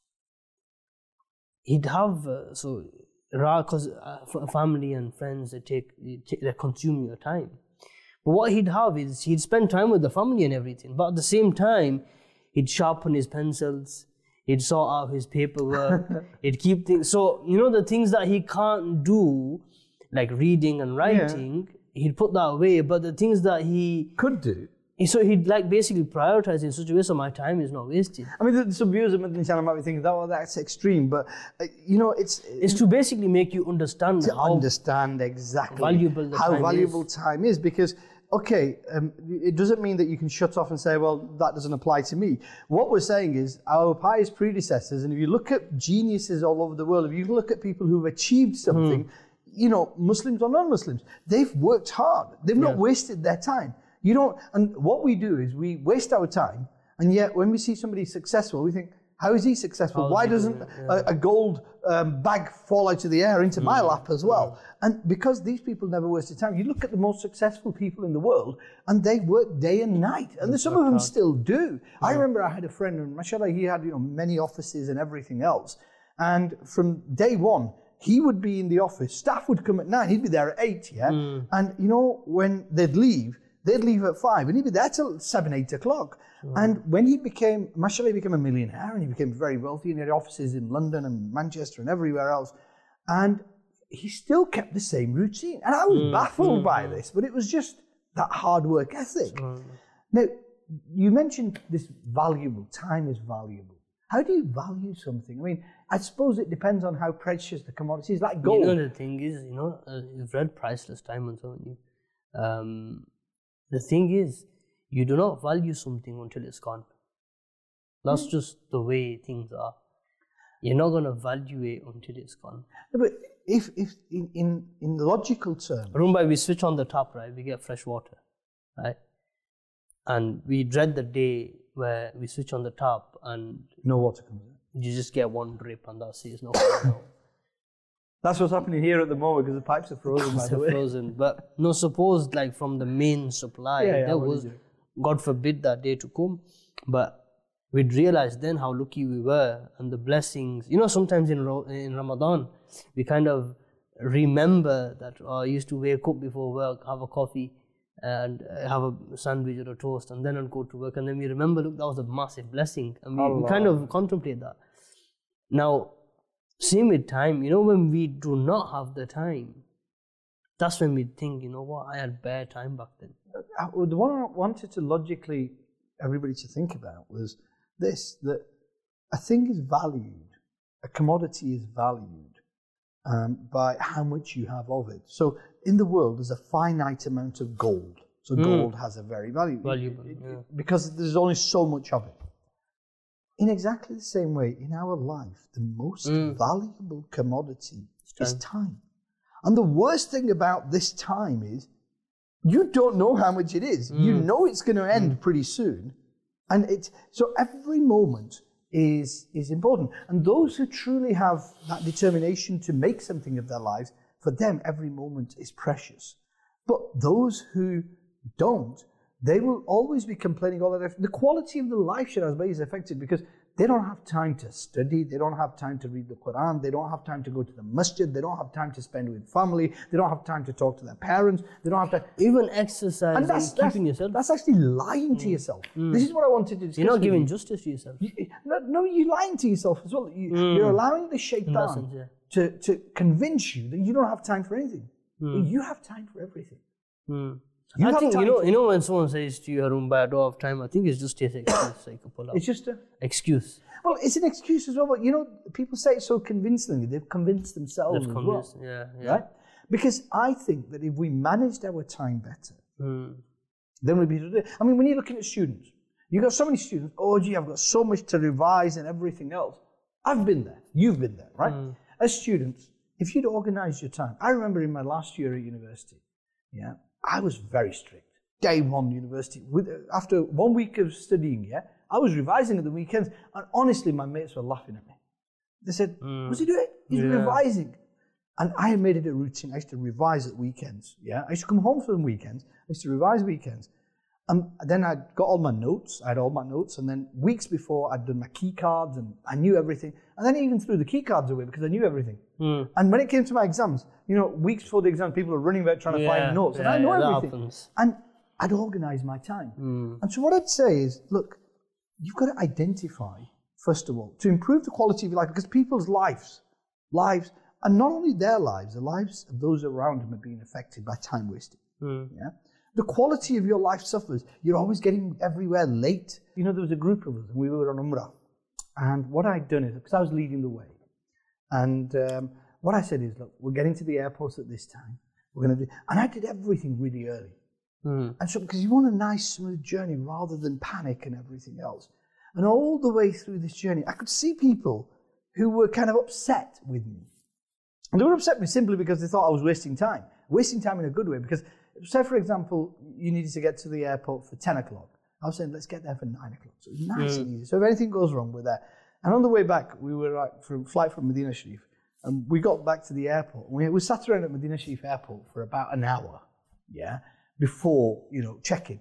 he'd have, uh, so, because uh, family and friends, they take, they, take, they consume your time. But what he'd have is, he'd spend time with the family and everything, but at the same time, he'd sharpen his pencils, he'd sort out his paperwork, he'd keep things, so, you know, the things that he can't do, like reading and writing, yeah. he'd put that away, but the things that he could do, so he'd like basically prioritize in such a way so my time is not wasted. I mean, some viewers of Madani Channel might be thinking, oh, that's extreme, but uh, you know, it's it's to basically make you understand to how understand exactly valuable the how time valuable is. time is, because okay, um, it doesn't mean that you can shut off and say, well, that doesn't apply to me. What we're saying is our pious predecessors, and if you look at geniuses all over the world, if you look at people who've achieved something, mm. you know, Muslims or non-Muslims, they've worked hard. They've not yeah. wasted their time. You don't, and what we do is we waste our time, and yet when we see somebody successful, we think, how is he successful? How Why he doesn't yeah. a, a gold um, bag fall out of the air into mm. my lap as well? Mm. And because these people never wasted time, you look at the most successful people in the world, and they work day and night, and there's some of them still do. Yeah. I remember I had a friend, and mashallah, he had, you know, many offices and everything else, and from day one, he would be in the office, staff would come at nine, he'd be there at eight, yeah? Mm. And you know, when they'd leave, they'd leave at five, and he'd be there till seven, eight o'clock. Sure. And when he became, mashallah, he became a millionaire, and he became very wealthy, and he had offices in London and Manchester and everywhere else. And he still kept the same routine. And I was mm, baffled mm, by mm. this, but it was just that hard work ethic. Sure. Now, you mentioned this valuable, time is valuable. How do you value something? I mean, I suppose it depends on how precious the commodity is, like gold. You know, the thing is, you know, uh, you've read Priceless Diamonds, haven't you? Um, The thing is, you do not value something until it's gone. That's mm. just the way things are. You're not going to value it until it's gone. No, but if, if in, in, in logical terms... Remember, we switch on the tap, right? We get fresh water, right? And we dread the day where we switch on the tap and... No water comes in. You just get one drip and that's it. It's not coming out. That's what's happening here at the moment because the pipes are frozen, by the way. frozen. But no, suppose like from the main supply, yeah, yeah, there was, God forbid that day to come. But we'd realize then how lucky we were and the blessings. You know, sometimes in Ro- in Ramadan, we kind of remember that oh, I used to wake up before work, have a coffee, and uh, have a sandwich or a toast, and then I'd go to work. And then we remember, look, that was a massive blessing. And we, we kind of contemplate that. Now, same with time, you know, when we do not have the time, that's when we think, you know what, I had bare time back then. Uh, the one I wanted to logically, everybody to think about was this, that a thing is valued, a commodity is valued um, by how much you have of it. So in the world, there's a finite amount of gold. So mm. gold has a very value. Valuable, it, it, yeah. Because there's only so much of it. In exactly the same way, in our life, the most mm. valuable commodity time. is time. And the worst thing about this time is you don't know how much it is. Mm. You know it's going to end mm. pretty soon. And it's, so every moment is, is important. And those who truly have that determination to make something of their lives, for them, every moment is precious. But those who don't, they will always be complaining all the time. The quality of the life, Shiraz Bhai, is affected because they don't have time to study, they don't have time to read the Quran, they don't have time to go to the masjid, they don't have time to spend with family, they don't have time to talk to their parents, they don't have time. Even exercise and, that's, and keeping that's, yourself. That's actually lying mm. to yourself. Mm. This is what I wanted to discuss. You're not giving you. justice to yourself. You, no, no, you're lying to yourself as well. You, mm. You're allowing the shaitan sense, yeah. to, to convince you that you don't have time for anything. Mm. You have time for everything. Mm. I think, you know, you know when someone says to you, Harun, I don't have time, I think it's just an excuse. Like a pull up. It's just an excuse. Well, it's an excuse as well, but you know, people say it so convincingly, they've convinced themselves They've as convinced, well. Yeah, yeah. Right? Because I think that if we managed our time better, mm. then we'd be able to do it. I mean, when you're looking at students, you've got so many students, oh gee, I've got so much to revise and everything else. I've been there, you've been there, right? Mm. As students, if you'd organized your time, I remember in my last year at university, yeah, I was very strict. Day one university, with, after one week of studying, yeah, I was revising at the weekends, and honestly, my mates were laughing at me. They said, mm. what's he doing? He's yeah. revising. And I had made it a routine. I used to revise at weekends, yeah. I used to come home for the weekends. I used to revise weekends. And then I got all my notes. I had all my notes, and then weeks before, I'd done my key cards, and I knew everything. And then I even threw the key cards away because I knew everything. Mm. And when it came to my exams, you know, weeks before the exam, people are running about trying to yeah. find notes, and yeah, I know yeah, everything. Happens. And I'd organize my time. Mm. And so what I'd say is, look, you've got to identify, first of all, to improve the quality of your life, because people's lives, lives, and not only their lives, the lives of those around them are being affected by time wasting. Mm. Yeah? The quality of your life suffers. You're always getting everywhere late. You know, there was a group of us, and we were on Umrah. And what I'd done is, because I was leading the way, and um, what I said is, look, we're getting to the airport at this time. We're going to do, and I did everything really early. Mm. And so, because you want a nice, smooth journey rather than panic and everything else. And all the way through this journey, I could see people who were kind of upset with me. And they were upset with me simply because they thought I was wasting time. Wasting time in a good way. Because, say, for example, you needed to get to the airport for ten o'clock. I was saying, let's get there for nine o'clock. So it was nice mm. and easy. So if anything goes wrong, we're there. And on the way back, we were like, from flight from Medina Sharif. And we got back to the airport. We, we sat around at Medina Sharif Airport for about an hour. Yeah. Before, you know, check-in.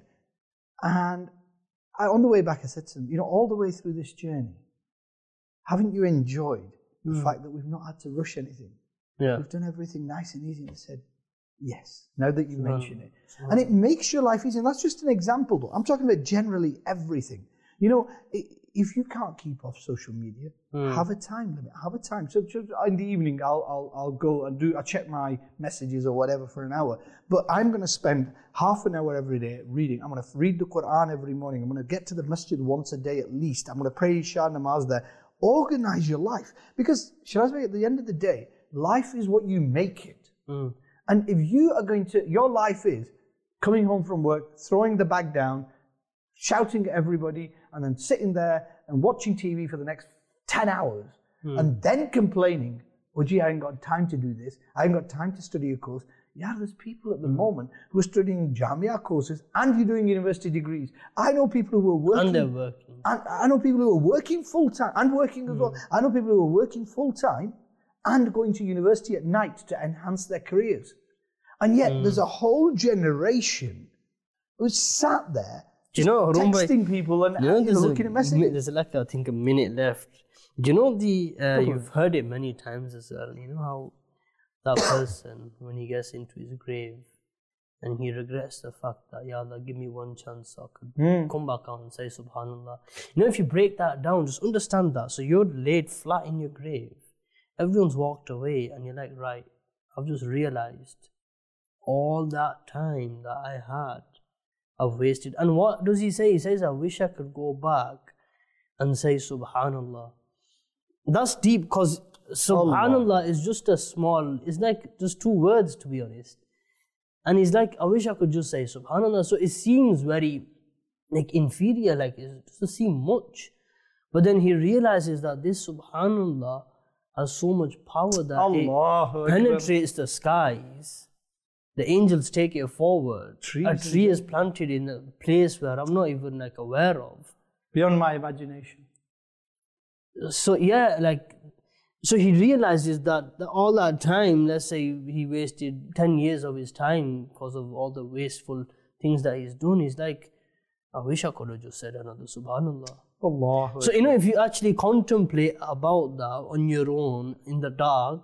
And I, on the way back, I said to them, you know, all the way through this journey, haven't you enjoyed the mm. fact that we've not had to rush anything? Yeah. We've done everything nice and easy. And I said, yes, now that you Wow. mention it. Wow. And it makes your life easy. And that's just an example, though. I'm talking about generally everything. You know, it, if you can't keep off social media, mm. have a time limit. Have a time. So, so in the evening, I'll, I'll I'll go and do. I check my messages or whatever for an hour. But I'm going to spend half an hour every day reading. I'm going to read the Quran every morning. I'm going to get to the masjid once a day at least. I'm going to pray Isha namaz there. Organize your life, because Shiraz Bhai, at the end of the day, life is what you make it. Mm. And if you are going to, your life is coming home from work, throwing the bag down, shouting at everybody, and then sitting there and watching T V for the next ten hours, mm. and then complaining, oh gee, I ain't got time to do this, I ain't got time to study a course. Yeah, there's people at the mm. moment who are studying Jamia courses and you're doing university degrees. I know people who are working. And they're working. And I know people who are working full time and working as mm. well. I know people who are working full time and going to university at night to enhance their careers. And yet mm. there's a whole generation who's sat there Do you know, Harun bhai, texting people and you know, you know, there's, looking a, at messages. there's like, I think, a minute left. Do you know the, uh, you've heard it many times as well, you know how that person, when he gets into his grave, and he regrets the fact that, Ya Allah, give me one chance so I could Mm. come back out and say Subhanallah. You know, if you break that down, just understand that. So you're laid flat in your grave. Everyone's walked away and you're like, right, I've just realized all that time that I had, I've wasted. And what does he say? He says, I wish I could go back and say Subhanallah. That's deep because Subhanallah Allah. is just a small, it's like just two words, to be honest. And he's like, I wish I could just say Subhanallah. So it seems very like inferior, like it doesn't seem much. But then he realizes that this Subhanallah has so much power that Allah it penetrates the skies. The angels take it forward. Trees a tree is planted in a place where I'm not even like aware of. Beyond my imagination. So yeah, like, so he realizes that the, all that time, let's say he wasted ten years of his time because of all the wasteful things that he's done. He's like, I wish I could have just said another Subhanallah. Allah. So, you know, if you actually contemplate about that on your own in the dark,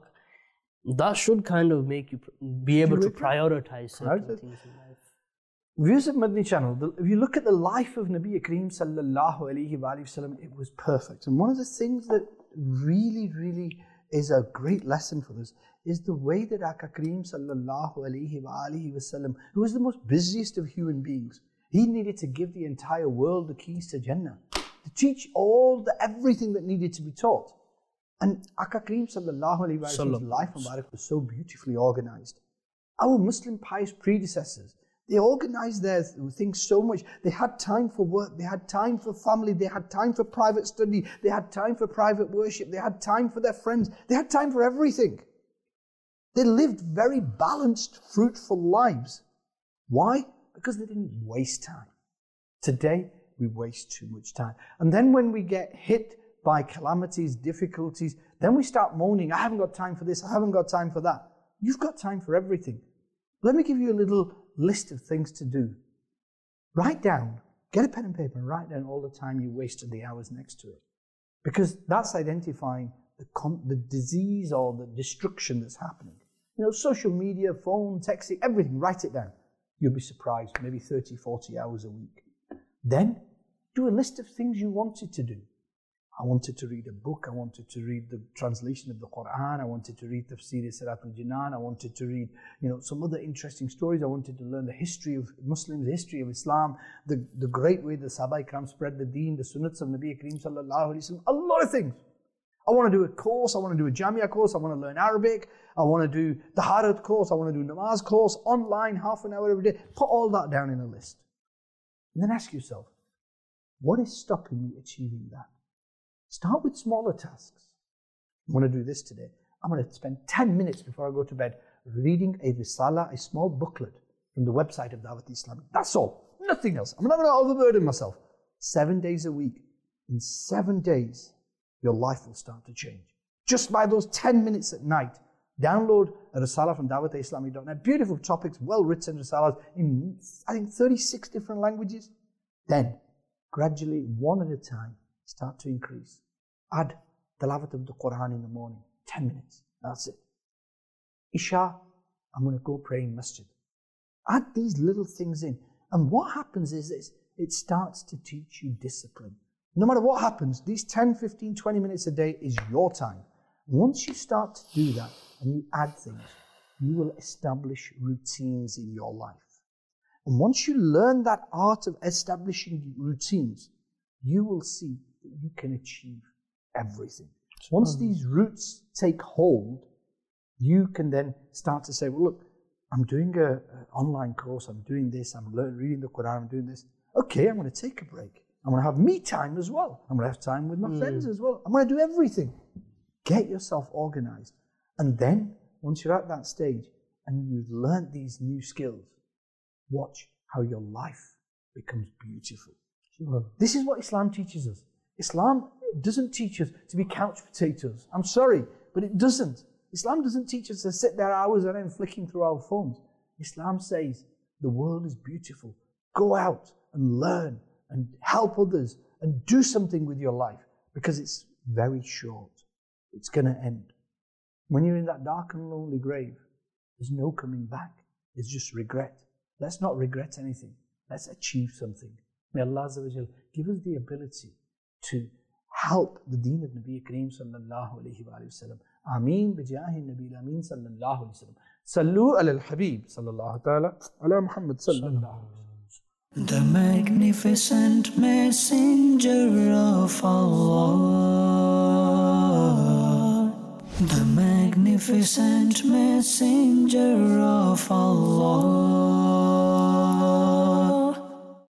that should kind of make you pr- be able to prioritize certain Prioritize. things in life. Viewers of Madani Channel, the, if you look at the life of Nabi Kareem sallallahu alayhi wa sallam, it was perfect. And one of the things that really, really is a great lesson for us is the way that Aka Kareem sallallahu alayhi wa sallam, who was the most busiest of human beings, he needed to give the entire world the keys to Jannah, to teach all the everything that needed to be taught. And Aka Kareem sallallahu alayhi wa sallam's life Mubarak was so beautifully organized. Our Muslim pious predecessors, they organized their things so much. They had time for work, they had time for family, they had time for private study, they had time for private worship, they had time for their friends, they had time for everything. They lived very balanced, fruitful lives. Why? Because they didn't waste time. Today, we waste too much time. And then when we get hit by calamities, difficulties, then we start moaning, I haven't got time for this, I haven't got time for that. You've got time for everything. Let me give you a little list of things to do. Write down, get a pen and paper and write down all the time you wasted, the hours next to it. Because that's identifying the, com- the disease or the destruction that's happening. You know, social media, phone, texting, everything, write it down. You'll be surprised, maybe thirty, forty hours a week. Then, do a list of things you wanted to do. I wanted to read a book, I wanted to read the translation of the Quran, I wanted to read Tafsir Siratul Jinan, I wanted to read, you know, some other interesting stories, I wanted to learn the history of Muslims, the history of Islam, the, the great way the Sahaba Ikram spread the deen, the sunnats of Nabi Kareem sallallahu alayhi wa sallam, a lot of things. I want to do a course, I want to do a Jamia course, I want to learn Arabic, I want to do the Taharat course, I want to do Namaz course, online, half an hour every day. Put all that down in a list. And then ask yourself, what is stopping me achieving that? Start with smaller tasks. I'm going to do this today. I'm going to spend ten minutes before I go to bed reading a Risala, a small booklet from the website of Dawat Islami. That's all. Nothing else. I'm not going to overburden myself. Seven days a week. In seven days, your life will start to change. Just by those ten minutes at night. Download a Risala from dawat islami dot net. Beautiful topics, well-written Risalas in, I think, thirty-six different languages. Then, gradually, one at a time, start to increase. Add tilawat of the Quran in the morning, ten minutes, that's it. Isha, I'm going to go pray in masjid. Add these little things in. And what happens is this, it starts to teach you discipline. No matter what happens, these ten, fifteen, twenty minutes a day is your time. Once you start to do that and you add things, you will establish routines in your life. And once you learn that art of establishing routines, you will see that you can achieve everything. Once these roots take hold, you can then start to say, well, look, I'm doing an online course, I'm doing this, I'm learning, reading the Quran, I'm doing this. Okay, I'm going to take a break. I'm going to have me time as well. I'm going to have time with my mm. friends as well. I'm going to do everything. Get yourself organized. And then, once you're at that stage and you've learned these new skills, watch how your life becomes beautiful. Sure. This is what Islam teaches us. Islam doesn't teach us to be couch potatoes. I'm sorry, but it doesn't. Islam doesn't teach us to sit there hours and then flicking through our phones. Islam says the world is beautiful. Go out, and learn and help others and do something with your life, because it's very short. It's going to end. When you're in that dark and lonely grave, there's no coming back. It's just regret. Let's not regret anything. Let's achieve something. May Allah Azza wa Jal give us the ability to help the deen of Nabi Kareem sallallahu alayhi wa sallam. Ameen bijahi Nabi Ameen sallallahu alayhi wa sallam. Sallu ala al-Habib sallallahu ta'ala ala Muhammad sallallahu alayhi wa sallam. The magnificent messenger of Allah. The magnificent messenger of Allah.